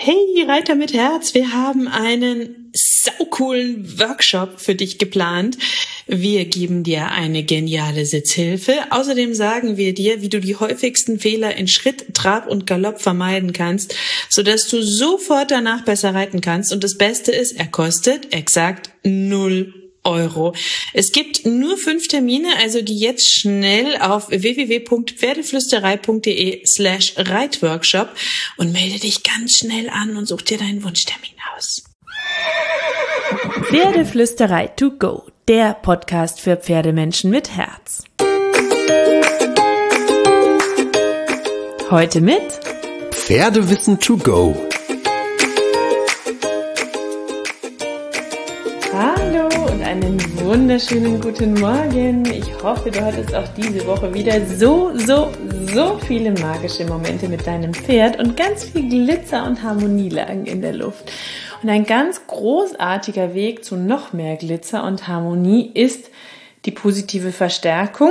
Hey Reiter mit Herz, wir haben einen saucoolen Workshop für dich geplant. Wir geben dir eine geniale Sitzhilfe. Außerdem sagen wir dir, wie du die häufigsten Fehler in Schritt, Trab und Galopp vermeiden kannst, sodass du sofort danach besser reiten kannst. Und das Beste ist, er kostet exakt 0 Euro. Es gibt nur 5 Termine, also geh jetzt schnell auf www.pferdeflüsterei.de/Reitworkshop und melde dich ganz schnell an und such dir deinen Wunschtermin aus. Pferdeflüsterei to go, der Podcast für Pferdemenschen mit Herz. Heute mit Pferdewissen to go. Hallo und einen wunderschönen guten Morgen. Ich hoffe, du hattest auch diese Woche wieder so viele magische Momente mit deinem Pferd und ganz viel Glitzer und Harmonie lagen in der Luft. Und ein ganz großartiger Weg zu noch mehr Glitzer und Harmonie ist die positive Verstärkung.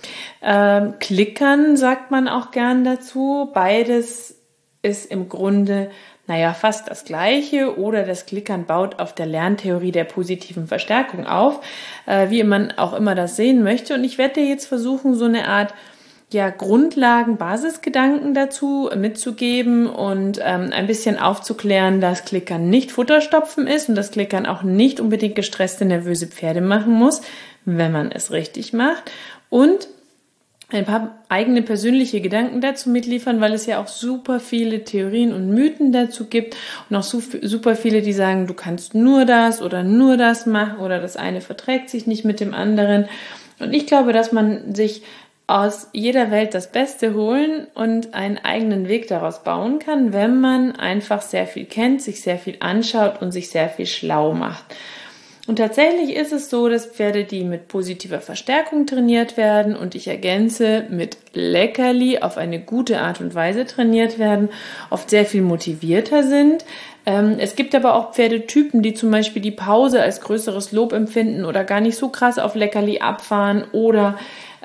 Klickern sagt man auch gern dazu. Beides ist im Grunde fast das Gleiche, oder das Klickern baut auf der Lerntheorie der positiven Verstärkung auf, wie man auch immer das sehen möchte. Und ich werde dir jetzt versuchen, so eine Art Grundlagen, Basisgedanken dazu mitzugeben und ein bisschen aufzuklären, dass Klickern nicht Futterstopfen ist und dass Klickern auch nicht unbedingt gestresste, nervöse Pferde machen muss, wenn man es richtig macht. Und ein paar eigene persönliche Gedanken dazu mitliefern, weil es ja auch super viele Theorien und Mythen dazu gibt und auch super viele, die sagen, du kannst nur das oder nur das machen oder das eine verträgt sich nicht mit dem anderen. Und ich glaube, dass man sich aus jeder Welt das Beste holen und einen eigenen Weg daraus bauen kann, wenn man einfach sehr viel kennt, sich sehr viel anschaut und sich sehr viel schlau macht. Und tatsächlich ist es so, dass Pferde, die mit positiver Verstärkung trainiert werden und ich ergänze mit Leckerli auf eine gute Art und Weise trainiert werden, oft sehr viel motivierter sind. Es gibt aber auch Pferdetypen, die zum Beispiel die Pause als größeres Lob empfinden oder gar nicht so krass auf Leckerli abfahren oder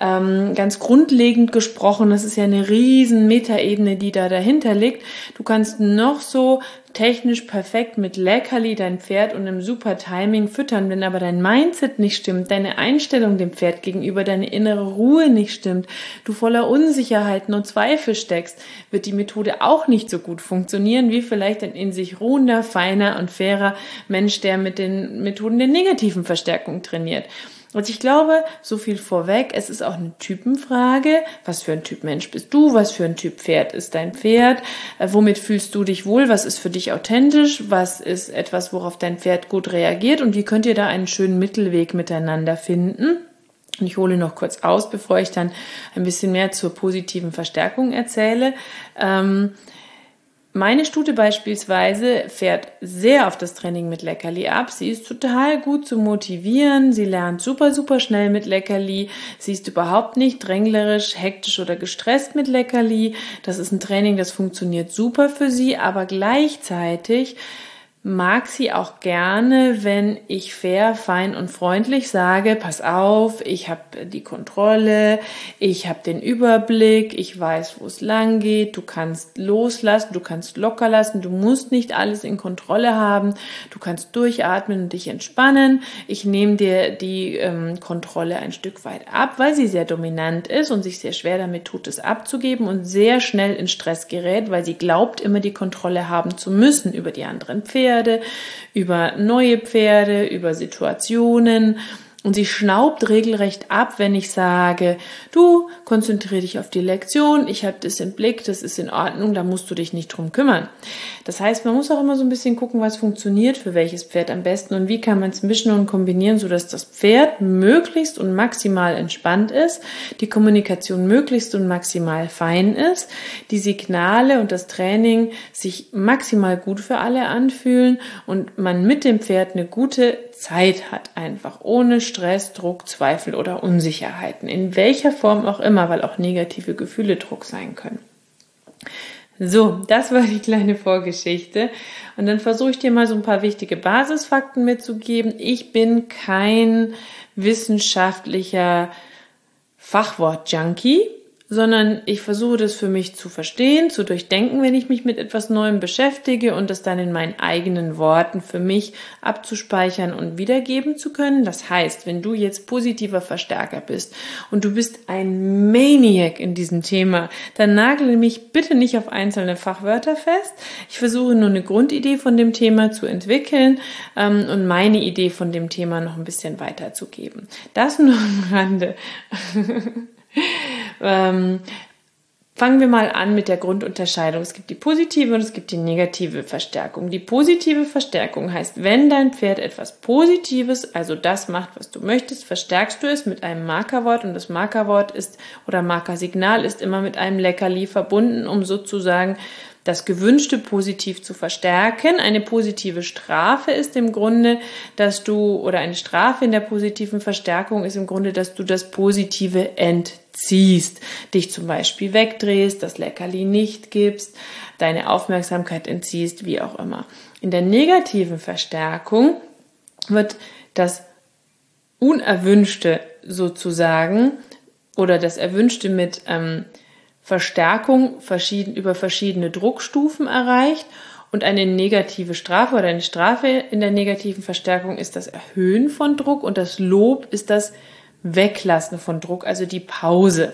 ganz grundlegend gesprochen, das ist ja eine riesen Metaebene, die da dahinter liegt. Du kannst noch so technisch perfekt mit Leckerli dein Pferd und einem super Timing füttern, wenn aber dein Mindset nicht stimmt, deine Einstellung dem Pferd gegenüber, deine innere Ruhe nicht stimmt, du voller Unsicherheiten und Zweifel steckst, wird die Methode auch nicht so gut funktionieren, wie vielleicht ein in sich ruhender, feiner und fairer Mensch, der mit den Methoden der negativen Verstärkung trainiert. Und ich glaube, so viel vorweg, es ist auch eine Typenfrage. Was für ein Typ Mensch bist du? Was für ein Typ Pferd ist dein Pferd? Womit fühlst du dich wohl? Was ist für dich authentisch? Was ist etwas, worauf dein Pferd gut reagiert? Und wie könnt ihr da einen schönen Mittelweg miteinander finden? Und ich hole noch kurz aus, bevor ich dann ein bisschen mehr zur positiven Verstärkung erzähle. Meine Stute beispielsweise fährt sehr auf das Training mit Leckerli ab. Sie ist total gut zu motivieren. Sie lernt super schnell mit Leckerli. Sie ist überhaupt nicht dränglerisch, hektisch oder gestresst mit Leckerli. Das ist ein Training, das funktioniert super für sie, aber gleichzeitig mag sie auch gerne, wenn ich fair, fein und freundlich sage, pass auf, ich habe die Kontrolle, ich habe den Überblick, ich weiß, wo es lang geht, du kannst loslassen, du kannst locker lassen, du musst nicht alles in Kontrolle haben, du kannst durchatmen und dich entspannen. Ich nehme dir die Kontrolle ein Stück weit ab, weil sie sehr dominant ist und sich sehr schwer damit tut, es abzugeben und sehr schnell in Stress gerät, weil sie glaubt, immer die Kontrolle haben zu müssen über die anderen Pferde, über neue Pferde, über Situationen. Und sie schnaubt regelrecht ab, wenn ich sage, du konzentriere dich auf die Lektion, ich habe das im Blick, das ist in Ordnung, da musst du dich nicht drum kümmern. Das heißt, man muss auch immer so ein bisschen gucken, was funktioniert für welches Pferd am besten und wie kann man es mischen und kombinieren, sodass das Pferd möglichst und maximal entspannt ist, die Kommunikation möglichst und maximal fein ist, die Signale und das Training sich maximal gut für alle anfühlen und man mit dem Pferd eine gute Zeit hat, einfach ohne Stress, Druck, Zweifel oder Unsicherheiten, in welcher Form auch immer, weil auch negative Gefühle Druck sein können. So, das war die kleine Vorgeschichte und dann versuche ich dir mal so ein paar wichtige Basisfakten mitzugeben. Ich bin kein wissenschaftlicher Fachwort-Junkie, sondern ich versuche das für mich zu verstehen, zu durchdenken, wenn ich mich mit etwas Neuem beschäftige und das dann in meinen eigenen Worten für mich abzuspeichern und wiedergeben zu können. Das heißt, wenn du jetzt positiver Verstärker bist und du bist ein Maniac in diesem Thema, dann nagel mich bitte nicht auf einzelne Fachwörter fest. Ich versuche nur eine Grundidee von dem Thema zu entwickeln und meine Idee von dem Thema noch ein bisschen weiterzugeben. Das nur am Rande. Fangen wir mal an mit der Grundunterscheidung. Es gibt die positive und es gibt die negative Verstärkung. Die positive Verstärkung heißt, wenn dein Pferd etwas Positives, also das macht, was du möchtest, verstärkst du es mit einem Markerwort und das Markerwort ist oder Markersignal ist immer mit einem Leckerli verbunden, um sozusagen das Gewünschte positiv zu verstärken. Eine positive Strafe ist im Grunde, oder eine Strafe in der positiven Verstärkung ist im Grunde, dass du das Positive entziehst. Dich zum Beispiel wegdrehst, das Leckerli nicht gibst, deine Aufmerksamkeit entziehst, wie auch immer. In der negativen Verstärkung wird das Unerwünschte sozusagen oder das Erwünschte mit Verstärkung über verschiedene Druckstufen erreicht und eine negative Strafe oder eine Strafe in der negativen Verstärkung ist das Erhöhen von Druck und das Lob ist das Weglassen von Druck, also die Pause.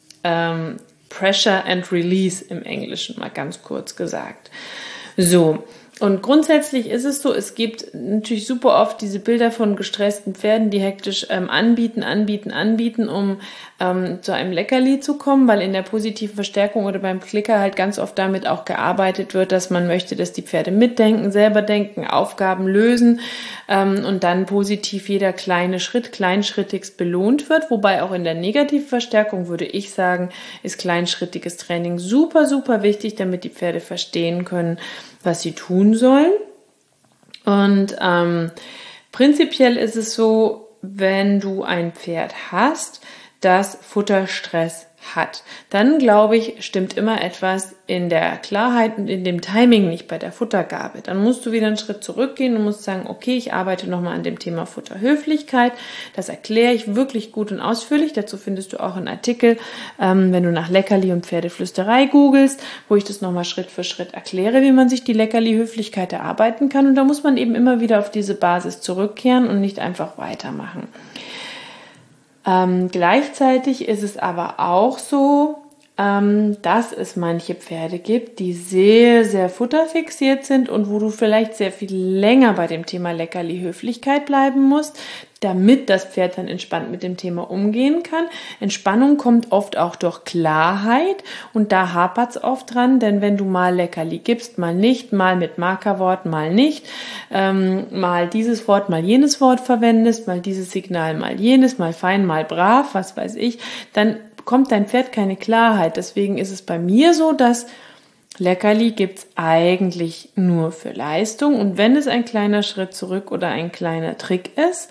Pressure and Release im Englischen, mal ganz kurz gesagt. So. Und grundsätzlich ist es so, es gibt natürlich super oft diese Bilder von gestressten Pferden, die hektisch anbieten, um zu einem Leckerli zu kommen, weil in der positiven Verstärkung oder beim Klicker halt ganz oft damit auch gearbeitet wird, dass man möchte, dass die Pferde mitdenken, selber denken, Aufgaben lösen und dann positiv jeder kleine Schritt kleinschrittigst belohnt wird, wobei auch in der negativen Verstärkung würde ich sagen, ist kleinschrittiges Training super, super wichtig, damit die Pferde verstehen können, was sie tun sollen. Und prinzipiell ist es so, wenn du ein Pferd hast, das Futterstress hat, dann glaube ich, stimmt immer etwas in der Klarheit und in dem Timing nicht bei der Futtergabe. Dann musst du wieder einen Schritt zurückgehen und musst sagen, okay, ich arbeite nochmal an dem Thema Futterhöflichkeit. Das erkläre ich wirklich gut und ausführlich. Dazu findest du auch einen Artikel, wenn du nach Leckerli und Pferdeflüsterei googelst, wo ich das nochmal Schritt für Schritt erkläre, wie man sich die Leckerli-Höflichkeit erarbeiten kann. Und da muss man eben immer wieder auf diese Basis zurückkehren und nicht einfach weitermachen. Gleichzeitig ist es aber auch so, dass es manche Pferde gibt, die sehr, sehr futterfixiert sind und wo du vielleicht sehr viel länger bei dem Thema Leckerli-Höflichkeit bleiben musst, damit das Pferd dann entspannt mit dem Thema umgehen kann. Entspannung kommt oft auch durch Klarheit und da hapert's oft dran, denn wenn du mal Leckerli gibst, mal nicht, mal mit Markerwort, mal nicht, mal dieses Wort, mal jenes Wort verwendest, mal dieses Signal, mal jenes, mal fein, mal brav, was weiß ich, dann bekommt dein Pferd keine Klarheit. Deswegen ist es bei mir so, dass Leckerli gibt's eigentlich nur für Leistung und wenn es ein kleiner Schritt zurück oder ein kleiner Trick ist,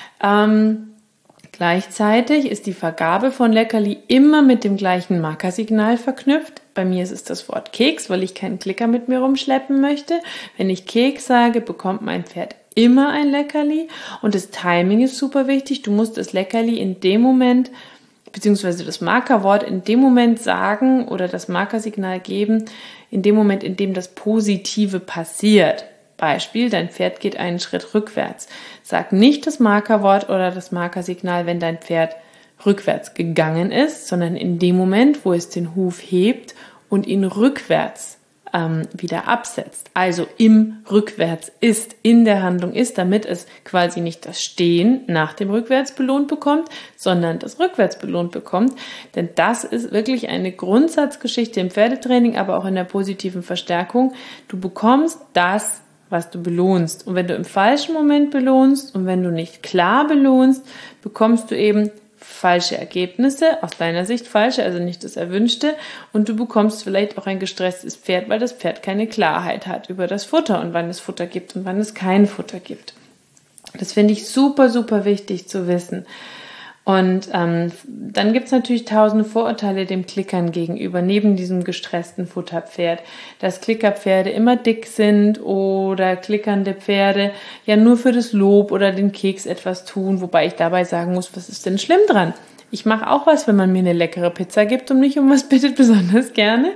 gleichzeitig ist die Vergabe von Leckerli immer mit dem gleichen Markersignal verknüpft. Bei mir ist es das Wort Keks, weil ich keinen Klicker mit mir rumschleppen möchte. Wenn ich Keks sage, bekommt mein Pferd immer ein Leckerli und das Timing ist super wichtig. Du musst das Leckerli in dem Moment beziehungsweise das Markerwort in dem Moment sagen oder das Markersignal geben, in dem Moment, in dem das Positive passiert. Beispiel, dein Pferd geht einen Schritt rückwärts. Sag nicht das Markerwort oder das Markersignal, wenn dein Pferd rückwärts gegangen ist, sondern in dem Moment, wo es den Huf hebt und ihn rückwärts wieder absetzt. Also im Rückwärts ist, in der Handlung ist, damit es quasi nicht das Stehen nach dem Rückwärts belohnt bekommt, sondern das Rückwärts belohnt bekommt. Denn das ist wirklich eine Grundsatzgeschichte im Pferdetraining, aber auch in der positiven Verstärkung. Du bekommst das, was du belohnst. Und wenn du im falschen Moment belohnst und wenn du nicht klar belohnst, bekommst du eben falsche Ergebnisse, aus deiner Sicht falsche, also nicht das Erwünschte und du bekommst vielleicht auch ein gestresstes Pferd, weil das Pferd keine Klarheit hat über das Futter und wann es Futter gibt und wann es kein Futter gibt. Das finde ich super, super wichtig zu wissen. Und dann gibt's natürlich tausende Vorurteile dem Klickern gegenüber, neben diesem gestressten Futterpferd, dass Klickerpferde immer dick sind oder klickernde Pferde ja nur für das Lob oder den Keks etwas tun, wobei ich dabei sagen muss, was ist denn schlimm dran? Ich mache auch was, wenn man mir eine leckere Pizza gibt und mich um was bittet, besonders gerne.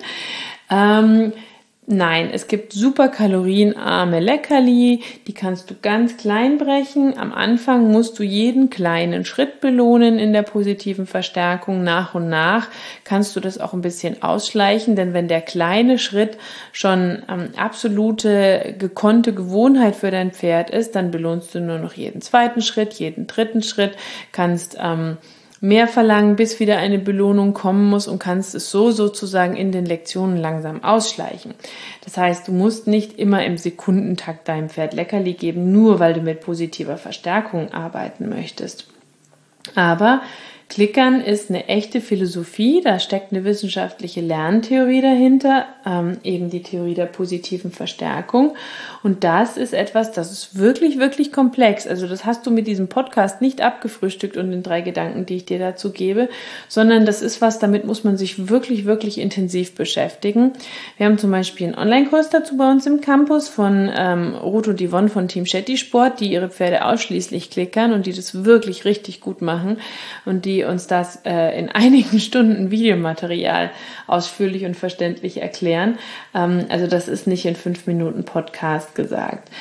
Nein, es gibt super kalorienarme Leckerli, die kannst du ganz klein brechen. Am Anfang musst du jeden kleinen Schritt belohnen in der positiven Verstärkung. Nach und nach kannst du das auch ein bisschen ausschleichen, denn wenn der kleine Schritt schon absolute gekonnte Gewohnheit für dein Pferd ist, dann belohnst du nur noch jeden zweiten Schritt, jeden dritten Schritt, kannst mehr verlangen, bis wieder eine Belohnung kommen muss und kannst es so sozusagen in den Lektionen langsam ausschleichen. Das heißt, du musst nicht immer im Sekundentakt deinem Pferd Leckerli geben, nur weil du mit positiver Verstärkung arbeiten möchtest. Aber Klickern ist eine echte Philosophie, da steckt eine wissenschaftliche Lerntheorie dahinter, eben die Theorie der positiven Verstärkung. Und das ist etwas, das ist wirklich, wirklich komplex. Also das hast du mit diesem Podcast nicht abgefrühstückt und den 3 Gedanken, die ich dir dazu gebe, sondern das ist was, damit muss man sich wirklich, wirklich intensiv beschäftigen. Wir haben zum Beispiel einen Online-Kurs dazu bei uns im Campus von Ruth und Yvonne von Team Shetty Sport, die ihre Pferde ausschließlich klickern und die das wirklich richtig gut machen und die uns das in einigen Stunden Videomaterial ausführlich und verständlich erklären. Also das ist nicht in 5 Minuten Podcast gesagt.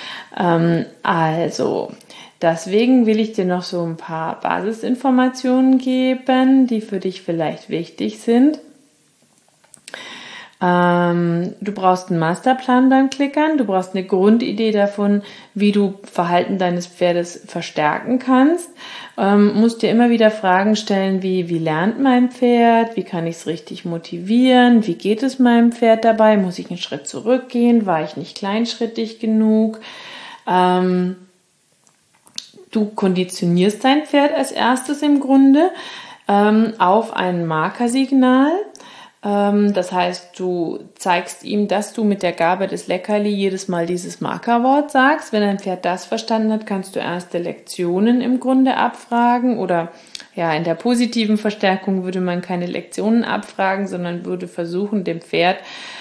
Deswegen will ich dir noch so ein paar Basisinformationen geben, die für dich vielleicht wichtig sind. Du brauchst einen Masterplan beim Klickern, du brauchst eine Grundidee davon, wie du Verhalten deines Pferdes verstärken kannst, musst dir immer wieder Fragen stellen, wie lernt mein Pferd, wie kann ich es richtig motivieren, wie geht es meinem Pferd dabei, muss ich einen Schritt zurückgehen, war ich nicht kleinschrittig genug, du konditionierst dein Pferd als erstes im Grunde auf ein Markersignal. Das heißt, du zeigst ihm, dass du mit der Gabe des Leckerli jedes Mal dieses Markerwort sagst. Wenn dein Pferd das verstanden hat, kannst du erste Lektionen im Grunde abfragen oder ja, in der positiven Verstärkung würde man keine Lektionen abfragen, sondern würde versuchen, dem Pferd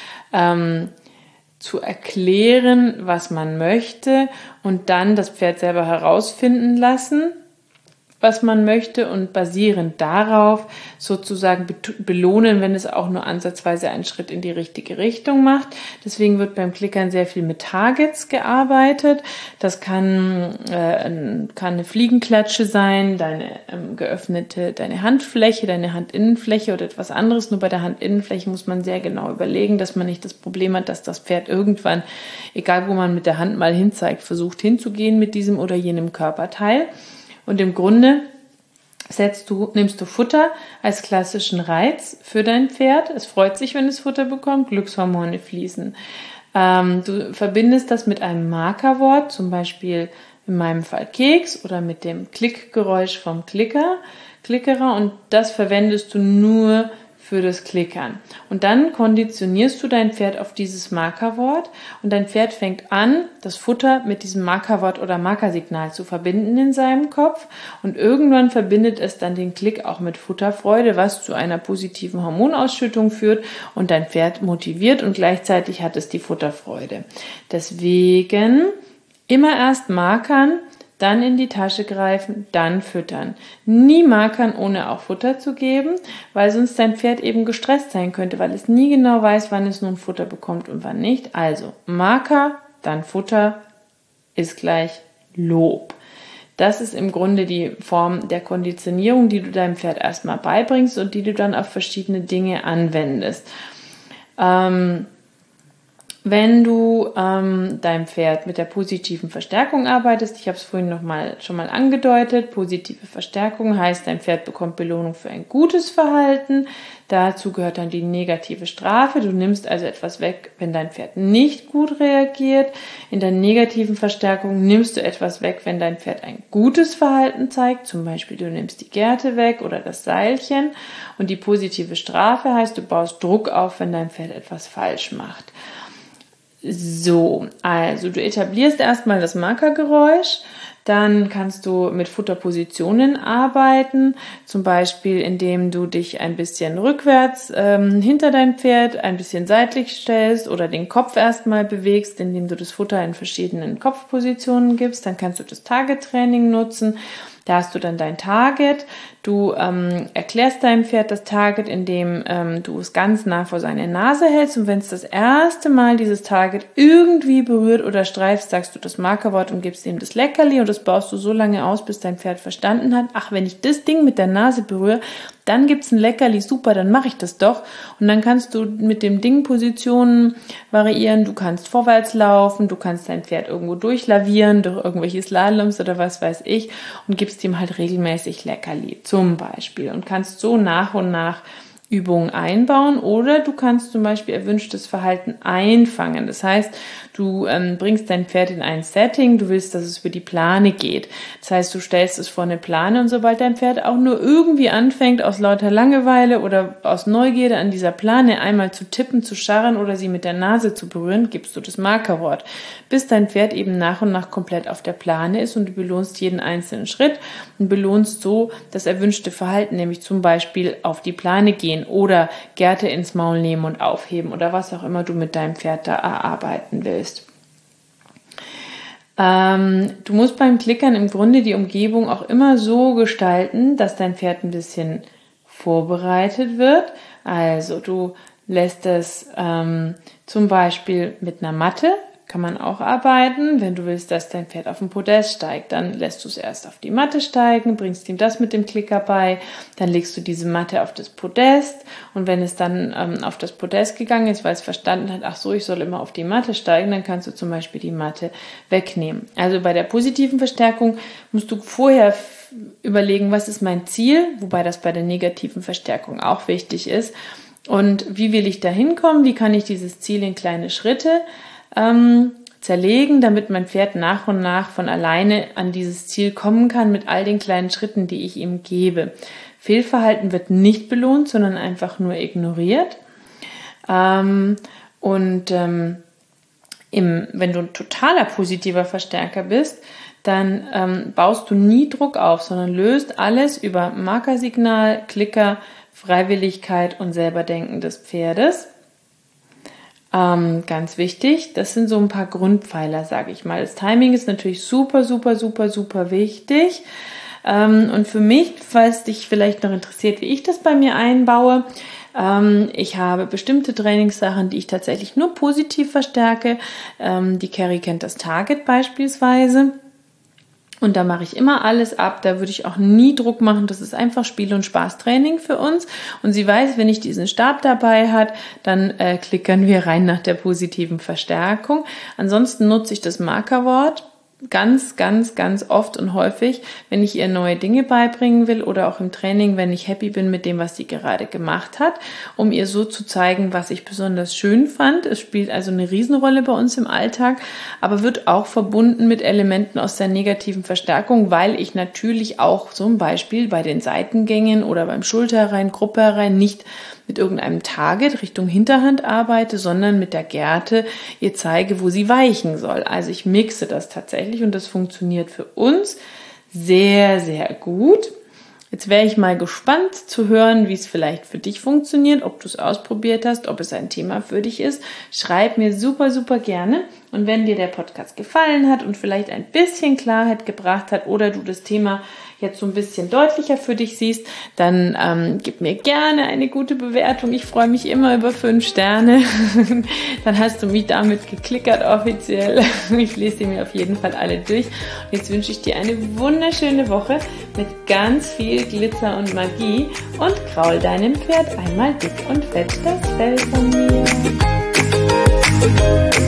zu erklären, was man möchte und dann das Pferd selber herausfinden lassen, was man möchte und basierend darauf sozusagen belohnen, wenn es auch nur ansatzweise einen Schritt in die richtige Richtung macht. Deswegen wird beim Klickern sehr viel mit Targets gearbeitet. Das kann eine Fliegenklatsche sein, deine Handfläche, deine Handinnenfläche oder etwas anderes. Nur bei der Handinnenfläche muss man sehr genau überlegen, dass man nicht das Problem hat, dass das Pferd irgendwann, egal wo man mit der Hand mal hinzeigt, versucht hinzugehen mit diesem oder jenem Körperteil. Und im Grunde nimmst du Futter als klassischen Reiz für dein Pferd. Es freut sich, wenn es Futter bekommt, Glückshormone fließen. Du verbindest das mit einem Markerwort, zum Beispiel in meinem Fall Keks oder mit dem Klickgeräusch vom Klickerer und das verwendest du nur für das Klickern. Und dann konditionierst du dein Pferd auf dieses Markerwort und dein Pferd fängt an, das Futter mit diesem Markerwort oder Markersignal zu verbinden in seinem Kopf und irgendwann verbindet es dann den Klick auch mit Futterfreude, was zu einer positiven Hormonausschüttung führt und dein Pferd motiviert und gleichzeitig hat es die Futterfreude. Deswegen immer erst markern, dann in die Tasche greifen, dann füttern. Nie markern, ohne auch Futter zu geben, weil sonst dein Pferd eben gestresst sein könnte, weil es nie genau weiß, wann es nun Futter bekommt und wann nicht. Also Marker, dann Futter ist gleich Lob. Das ist im Grunde die Form der Konditionierung, die du deinem Pferd erstmal beibringst und die du dann auf verschiedene Dinge anwendest. Wenn du deinem Pferd mit der positiven Verstärkung arbeitest, ich habe es vorhin schon mal angedeutet, positive Verstärkung heißt, dein Pferd bekommt Belohnung für ein gutes Verhalten. Dazu gehört dann die negative Strafe. Du nimmst also etwas weg, wenn dein Pferd nicht gut reagiert. In der negativen Verstärkung nimmst du etwas weg, wenn dein Pferd ein gutes Verhalten zeigt. Zum Beispiel, du nimmst die Gerte weg oder das Seilchen. Und die positive Strafe heißt, du baust Druck auf, wenn dein Pferd etwas falsch macht. So, also du etablierst erstmal das Markergeräusch, dann kannst du mit Futterpositionen arbeiten, zum Beispiel indem du dich ein bisschen rückwärts hinter dein Pferd, ein bisschen seitlich stellst oder den Kopf erstmal bewegst, indem du das Futter in verschiedenen Kopfpositionen gibst, dann kannst du das Target-Training nutzen. Da hast du dann dein Target. Du erklärst deinem Pferd das Target, indem du es ganz nah vor seine Nase hältst. Und wenn es das erste Mal dieses Target irgendwie berührt oder streifst, sagst du das Markerwort und gibst ihm das Leckerli. Und das baust du so lange aus, bis dein Pferd verstanden hat, ach, wenn ich das Ding mit der Nase berühre, dann gibt's ein Leckerli, super, dann mache ich das doch. Und dann kannst du mit dem Ding Positionen variieren. Du kannst vorwärts laufen, du kannst dein Pferd irgendwo durchlavieren, durch irgendwelche Slaloms oder was weiß ich und gibst ihm halt regelmäßig Leckerli zum Beispiel und kannst so nach und nach Übungen einbauen oder du kannst zum Beispiel erwünschtes Verhalten einfangen. Das heißt, du bringst dein Pferd in ein Setting, du willst, dass es für die Plane geht. Das heißt, du stellst es vor eine Plane und sobald dein Pferd auch nur irgendwie anfängt, aus lauter Langeweile oder aus Neugierde an dieser Plane einmal zu tippen, zu scharren oder sie mit der Nase zu berühren, gibst du das Markerwort, bis dein Pferd eben nach und nach komplett auf der Plane ist und du belohnst jeden einzelnen Schritt und belohnst so das erwünschte Verhalten, nämlich zum Beispiel auf die Plane gehen oder Gerte ins Maul nehmen und aufheben oder was auch immer du mit deinem Pferd da erarbeiten willst. Du musst beim Klickern im Grunde die Umgebung auch immer so gestalten, dass dein Pferd ein bisschen vorbereitet wird. Also du lässt es zum Beispiel mit einer Matte, kann man auch arbeiten. Wenn du willst, dass dein Pferd auf den Podest steigt, dann lässt du es erst auf die Matte steigen, bringst ihm das mit dem Klicker bei, dann legst du diese Matte auf das Podest und wenn es dann auf das Podest gegangen ist, weil es verstanden hat, ach so, ich soll immer auf die Matte steigen, dann kannst du zum Beispiel die Matte wegnehmen. Also bei der positiven Verstärkung musst du vorher überlegen, was ist mein Ziel, wobei das bei der negativen Verstärkung auch wichtig ist und wie will ich da hinkommen, wie kann ich dieses Ziel in kleine Schritte zerlegen, damit mein Pferd nach und nach von alleine an dieses Ziel kommen kann mit all den kleinen Schritten, die ich ihm gebe. Fehlverhalten wird nicht belohnt, sondern einfach nur ignoriert. Wenn du ein totaler positiver Verstärker bist, dann baust du nie Druck auf, sondern löst alles über Markersignal, Klicker, Freiwilligkeit und Selberdenken des Pferdes. Ganz wichtig, das sind so ein paar Grundpfeiler, sage ich mal. Das Timing ist natürlich super, super, super, super wichtig. Und für mich, falls dich vielleicht noch interessiert, wie ich das bei mir einbaue, ich habe bestimmte Trainingssachen, die ich tatsächlich nur positiv verstärke. Die Carrie kennt das Target beispielsweise. Und da mache ich immer alles ab, da würde ich auch nie Druck machen, das ist einfach Spiel- und Spaßtraining für uns. Und sie weiß, wenn ich diesen Stab dabei hat, dann klickern wir rein nach der positiven Verstärkung. Ansonsten nutze ich das Markerwort ganz, ganz, ganz oft und häufig, wenn ich ihr neue Dinge beibringen will oder auch im Training, wenn ich happy bin mit dem, was sie gerade gemacht hat, um ihr so zu zeigen, was ich besonders schön fand. Es spielt also eine Riesenrolle bei uns im Alltag, aber wird auch verbunden mit Elementen aus der negativen Verstärkung, weil ich natürlich auch zum Beispiel bei den Seitengängen oder beim Schulter herein, Gruppe herein nicht mit irgendeinem Target Richtung Hinterhand arbeite, sondern mit der Gerte ihr zeige, wo sie weichen soll. Also ich mixe das tatsächlich und das funktioniert für uns sehr, sehr gut. Jetzt wäre ich mal gespannt zu hören, wie es vielleicht für dich funktioniert, ob du es ausprobiert hast, ob es ein Thema für dich ist. Schreib mir super, super gerne. Und wenn dir der Podcast gefallen hat und vielleicht ein bisschen Klarheit gebracht hat oder du das Thema jetzt so ein bisschen deutlicher für dich siehst, dann gib mir gerne eine gute Bewertung. Ich freue mich immer über 5 Sterne. Dann hast du mich damit geklickert offiziell. Ich lese sie mir auf jeden Fall alle durch. Und jetzt wünsche ich dir eine wunderschöne Woche mit ganz viel Glitzer und Magie und kraul deinem Pferd einmal dick und fett das Fell von mir.